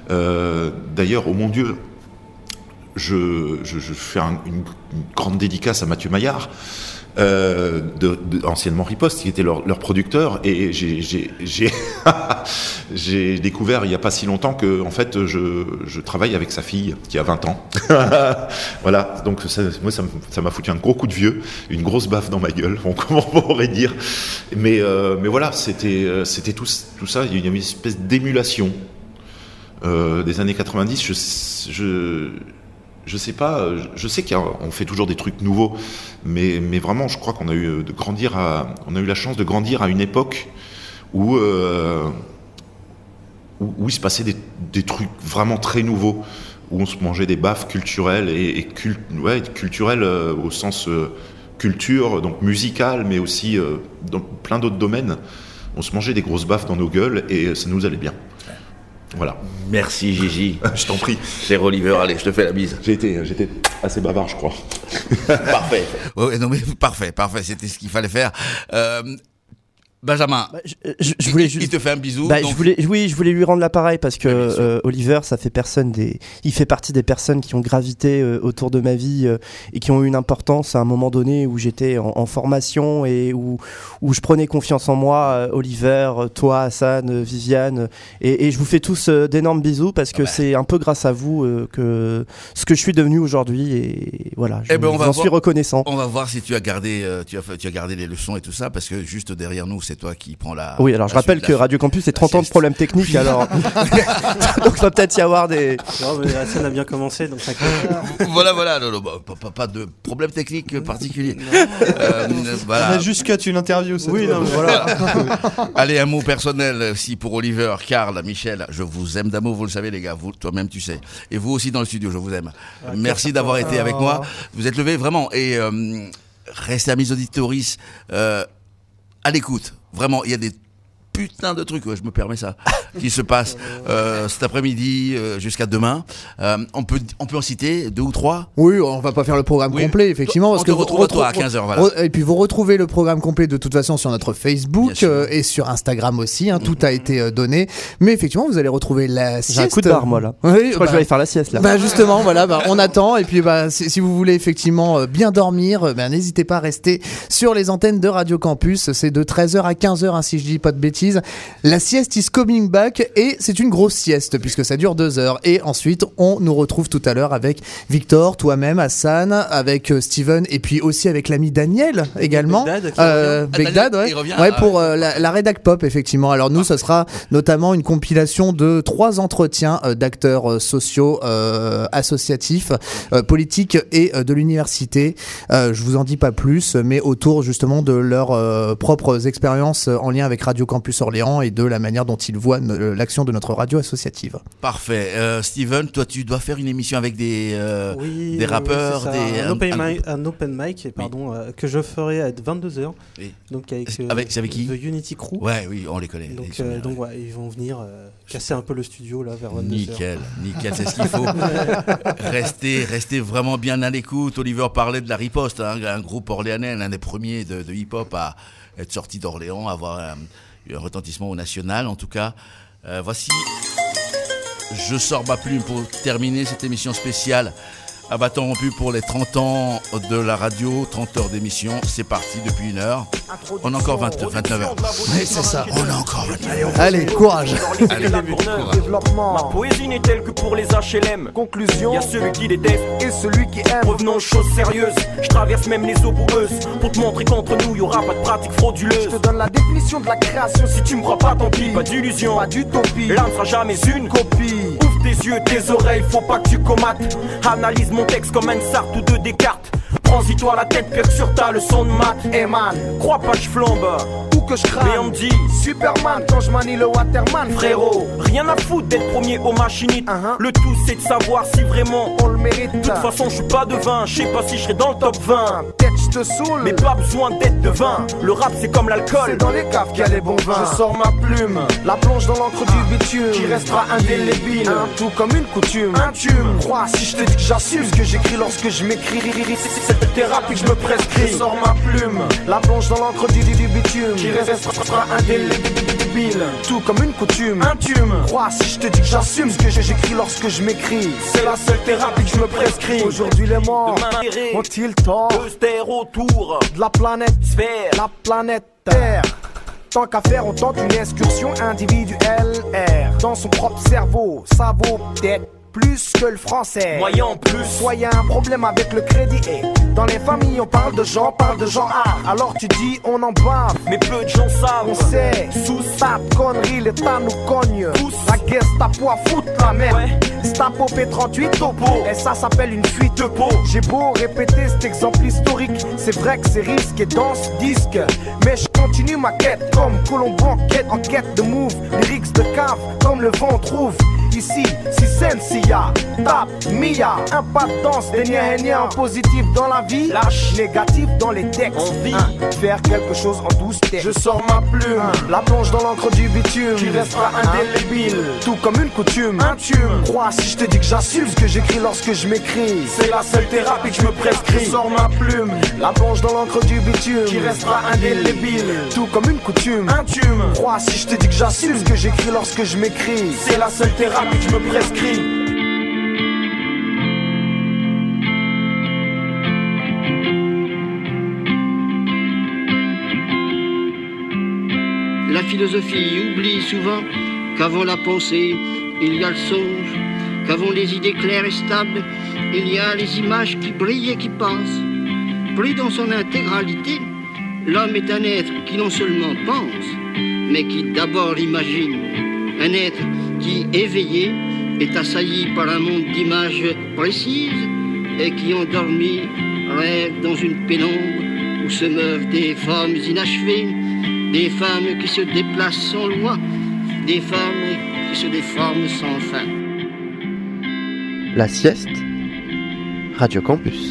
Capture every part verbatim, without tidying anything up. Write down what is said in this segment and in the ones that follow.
Euh, d'ailleurs, oh mon Dieu, je, je, je fais un, une, une grande dédicace à Mathieu Maillard, euh, de, de, anciennement Riposte, qui était leur, leur producteur, et j'ai, j'ai, j'ai, j'ai découvert il n'y a pas si longtemps que en fait, je, je travaille avec sa fille qui a vingt ans. Voilà, donc ça, moi ça, ça m'a foutu un gros coup de vieux, une grosse baffe dans ma gueule, on, comment on pourrait dire. Mais, euh, mais voilà, c'était, c'était tout, tout ça, il y avait une espèce d'émulation euh, des années quatre-vingt-dix. Je, je, je sais pas, je sais qu'on fait toujours des trucs nouveaux, mais, mais vraiment, je crois qu'on a eu de grandir à, on a eu la chance de grandir à une époque où, euh, où, où il se passait des, des trucs vraiment très nouveaux, où on se mangeait des baffes culturelles et, et cult, ouais, culturelles euh, au sens euh, culture, donc musicale, mais aussi euh, dans plein d'autres domaines. On se mangeait des grosses baffes dans nos gueules et ça nous allait bien. Voilà. Merci Gigi. Je t'en prie. Cher Oliver, allez, je te fais la bise. J'ai été, j'étais assez bavard, je crois. Parfait. Ouais, non mais parfait, parfait, c'était ce qu'il fallait faire. Euh, Benjamin, bah, je, je, je voulais il, juste... il te fait un bisou. Bah, donc... je voulais, oui, je voulais lui rendre l'appareil parce que Oui, euh, Oliver, ça fait personne des, il fait partie des personnes qui ont gravité euh, autour de ma vie euh, et qui ont eu une importance à un moment donné où j'étais en, en formation et où où je prenais confiance en moi. Euh, Oliver, toi, Hassan, euh, Viviane, et, et je vous fais tous euh, d'énormes bisous parce que ah bah. c'est un peu grâce à vous euh, que ce que je suis devenu aujourd'hui et voilà. Je, eh ben, on j'en va suis voir, reconnaissant. On va voir si tu as gardé, euh, tu as, tu as gardé les leçons et tout ça parce que juste derrière nous, c'est toi qui prends la. Oui, alors je rappelle que Radio Campus c'est trente ans de problèmes techniques, alors donc il va peut-être y avoir des. Non, mais la scène a bien commencé, donc ça compte. Voilà, voilà, non, non, bah, pas, pas de problème technique particulier. Euh, voilà. On a juste cut une interview. Oui, non, mais voilà. Allez, un mot personnel aussi pour Oliver, Karl, Michel. Je vous aime d'amour, vous le savez les gars, vous, toi-même tu sais. Et vous aussi dans le studio, je vous aime. Ah, merci d'avoir été avec moi. Vous êtes levés vraiment et euh, restez amis auditoris euh, à l'écoute. Vraiment, il y a des putain de trucs, ouais, je me permets ça, qui se passent euh, cet après-midi euh, jusqu'à demain. Euh, on peut, on peut en citer deux ou trois. Oui, on va pas faire le programme oui. complet, effectivement. On parce te que retrouve vous, toi à quinze heures, voilà. Et puis vous retrouvez le programme complet de toute façon sur notre Facebook euh, et sur Instagram aussi. Hein, mm-hmm. Tout a été euh, donné. Mais effectivement, vous allez retrouver la sieste. J'ai un coup de barre, moi, là. Oui, je crois bah, que je vais aller faire la sieste, là. Bah, justement, voilà, bah, on attend. Et puis, bah, si, si vous voulez effectivement euh, bien dormir, euh, bah, n'hésitez pas à rester sur les antennes de Radio Campus. C'est de treize heures à quinze heures, hein, si je dis pas de bêtises. La sieste is coming back et c'est une grosse sieste puisque ça dure deux heures et ensuite on nous retrouve tout à l'heure avec Victor, toi-même, Hassan, avec euh, Steven et puis aussi avec l'ami Daniel également. Begdad, euh, ah, Begdad, Daniel, ouais, il revient, ouais ah, pour ouais. euh, la, la rédac pop effectivement. Alors nous, ça sera notamment une compilation de trois entretiens euh, d'acteurs euh, sociaux, euh, associatifs, euh, politiques et euh, de l'université. Euh, je vous en dis pas plus, mais autour justement de leurs euh, propres expériences en lien avec Radio Campus Orléans et de la manière dont ils voient l'action de notre radio associative. Parfait. Euh, Steven, toi, tu dois faire une émission avec des, euh, oui, des rappeurs, oui, des un, open un, mic, un open mic, pardon, oui. euh, que je ferai à vingt-deux heures. Oui. Donc avec, euh, avec, c'est avec qui? The Unity Crew. Ouais, oui, on les connaît. Donc, ils, euh, donc ouais, ils vont venir euh, casser un peu le studio là vers vingt-deux heures. Nickel, nickel, c'est ce qu'il faut. restez, restez vraiment bien à l'écoute. Oliver parlait de la Riposte, hein, un groupe orléanais, l'un des premiers de, de hip-hop à être sorti d'Orléans, à avoir un, un retentissement au national, en tout cas. Euh, voici, je sors ma plume pour terminer cette émission spéciale à bâton rompu pour les trente ans de la radio, trente heures d'émission. C'est parti depuis une heure. On a encore vingt, vingt-neuf heures. Oui, c'est ça. On a encore vingt-neuf heures. Allez, courage. Allez, développement. Ma poésie n'est telle que pour les H L M. Conclusion, il y a celui qui déteste et celui qui aime. Revenons aux choses sérieuses. Je traverse même les eaux boueuses pour te montrer qu'entre nous, il y aura pas de pratique frauduleuse. Je te donne la définition de la création. Si tu me crois pas, tant pis. Pas d'illusion, pas d'utopie. L'âme sera jamais une copie. Ouvre tes yeux, tes oreilles, faut pas que tu comates. Analyse mon texte comme un Sartre ou de Descartes. Prends-y-toi la tête, pire sur ta leçon de maths. Hey man, crois pas que je flambe ou que je crame. Mais on me dit Superman quand je manie le Waterman. Frérot, rien à foutre d'être premier au machinite. uh-huh. Le tout c'est de savoir si vraiment on le mérite. De toute façon je suis pas devin, je sais pas si je serai dans le top vingt. Peut-être je te saoule, mais pas besoin d'être devin. Le rap c'est comme l'alcool, c'est dans les caves qu'il y a les bons vins. Je sors ma plume, la plonge dans l'encre du bitume, qui restera indélébile, un tout comme une coutume. Un tume, crois si je te dis que j'assume ce que j'écris lorsque je m'écris. c'est le thérapie que je me prescris. Je sors ma plume, la plonge dans l'encre du, du, du bitume, qui restera indélébile, tout comme une coutume. Intume, crois si je te dis que j'assume ce que j'écris lorsque je m'écris. C'est la seule thérapie que je me prescris. Aujourd'hui les morts ont-ils tort de se taire autour de la planète sphère, la planète Terre. Tant qu'à faire, on tente une excursion individuelle. R dans son propre cerveau, ça vaut peut-être plus que le français. Moyen en plus. Soit y a un problème avec le crédit et dans les familles on parle de gens, parle de gens A. Alors tu dis on en bave, mais peu de gens savent. On sait, sous ça connerie, l'état nous cogne. Tous. La Gestapo à foutre la merde. Ouais. Stapo P trente-huit topo. Et ça s'appelle une fuite de peau. J'ai beau répéter cet exemple historique, c'est vrai que c'est risqué dans ce disque, mais je continue ma quête comme Colombo en quête, en quête de move, lyrics de cave comme le vent trouve. Ici, si Sensia, tape, Mia, un pas de danse, des nia en positif dans la vie, lâche, négatif dans les textes. Envie, hein, faire quelque chose en douce textes. Je sors ma plume, hein, la plonge dans l'encre du bitume, qui restera indélébile, hein, tout comme une coutume. Intume, crois si je te dis que j'assume ce que j'écris lorsque je m'écris. C'est la seule thérapie que je me prescris. Je sors ma plume, la plonge dans l'encre du bitume, qui restera indélébile, tout comme une coutume. Intume, crois si je te dis que j'assume ce que j'écris lorsque je m'écris. C'est la seule thérapie que je me prescris. La philosophie oublie souvent qu'avant la pensée, il y a le songe, qu'avant les idées claires et stables, il y a les images qui brillent et qui passent. Pris dans son intégralité, l'homme est un être qui non seulement pense, mais qui d'abord imagine. Un être qui, éveillé, est assailli par un monde d'images précises et qui, endormi, rêve dans une pénombre où se meuvent des formes inachevées, des femmes qui se déplacent sans loi, des femmes qui se déforment sans fin. La sieste, Radio Campus.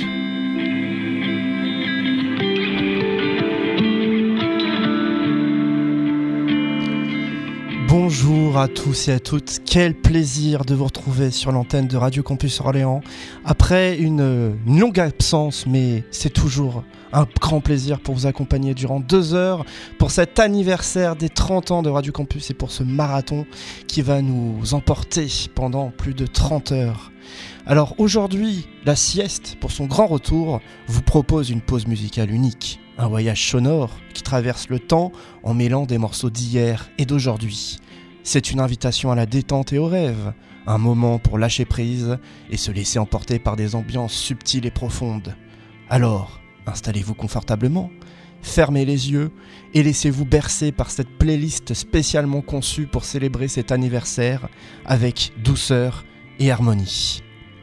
Bonjour à tous et à toutes, quel plaisir de vous retrouver sur l'antenne de Radio Campus Orléans. Après une, une longue absence, mais c'est toujours un grand plaisir pour vous accompagner durant deux heures pour cet anniversaire des trente ans de Radio Campus et pour ce marathon qui va nous emporter pendant plus de trente heures. Alors aujourd'hui, la sieste, pour son grand retour, vous propose une pause musicale unique. Un voyage sonore qui traverse le temps en mêlant des morceaux d'hier et d'aujourd'hui. C'est une invitation à la détente et au rêve, un moment pour lâcher prise et se laisser emporter par des ambiances subtiles et profondes. Alors, installez-vous confortablement, fermez les yeux et laissez-vous bercer par cette playlist spécialement conçue pour célébrer cet anniversaire avec douceur et harmonie.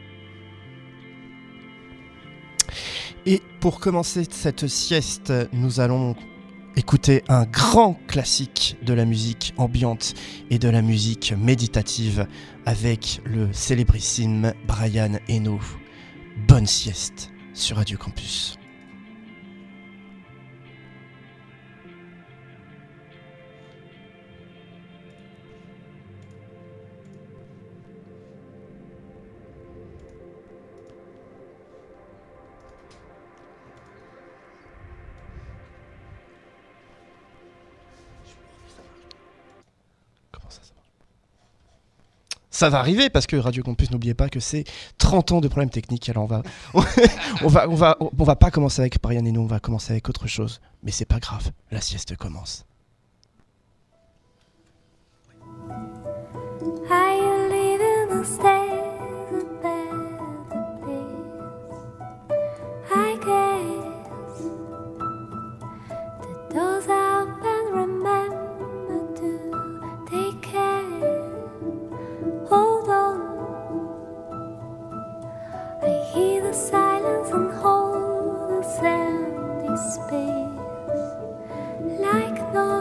Et pour commencer cette sieste, nous allons écouter un grand classique de la musique ambiante et de la musique méditative avec le célébrissime Brian Eno. Bonne sieste sur Radio Campus. Ça va arriver parce que Radio Campus, n'oubliez pas que c'est trente ans de problèmes techniques. Alors on va, on va, on va, on va pas commencer avec Brian Eno, on va commencer avec autre chose. Mais c'est pas grave, la sieste commence. Are you leaving the stairs a better place? I guess the doors are open, remember to take care. Hold on, I hear the silence and hold the empty space like no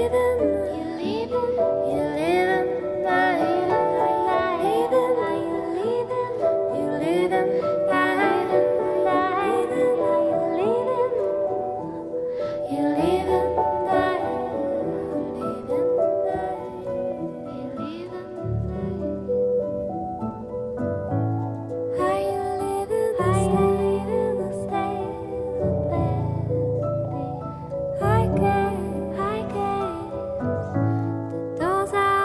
Those are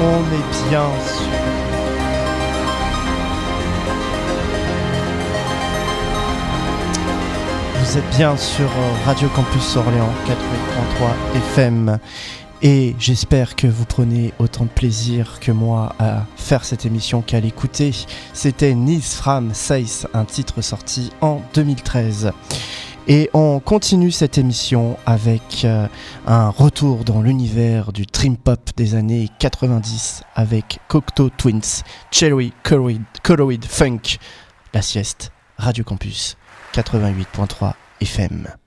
On est bien sûr. Vous êtes bien sur Radio Campus Orléans quatre-vingt-huit virgule trois F M et j'espère que vous prenez autant de plaisir que moi à faire cette émission qu'à l'écouter. C'était Nils Fram Seis, un titre sorti en deux mille treize. Et on continue cette émission avec euh, un retour dans l'univers du dream pop des années quatre-vingt-dix avec Cocteau Twins, Cherry Colloid, Colloid Funk, La Sieste, Radio Campus quatre-vingt-huit virgule trois F M.